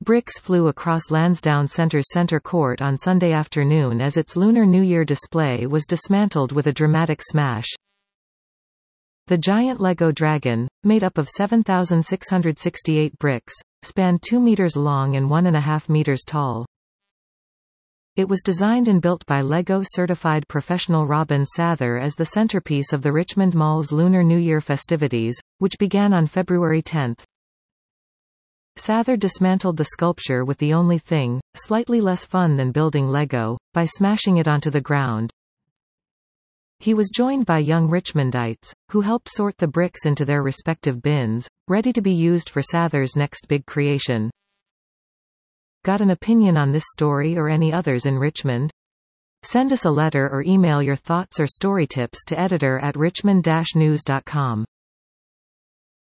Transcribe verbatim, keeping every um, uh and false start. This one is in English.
Bricks flew across Lansdowne Centre's centre court on Sunday afternoon as its Lunar New Year display was dismantled with a dramatic smash. The giant Lego Dragon, made up of seven thousand six hundred sixty-eight bricks, spanned two meters long and one and a half meters tall. It was designed and built by LEGO-certified professional Robin Sather as the centerpiece of the Richmond Mall's Lunar New Year festivities, which began on February tenth. Sather dismantled the sculpture with the only thing, slightly less fun than building Lego, by smashing it onto the ground. He was joined by young Richmondites, who helped sort the bricks into their respective bins, ready to be used for Sather's next big creation. Got an opinion on this story or any others in Richmond? Send us a letter or email your thoughts or story tips to editor at richmond dash news dot com.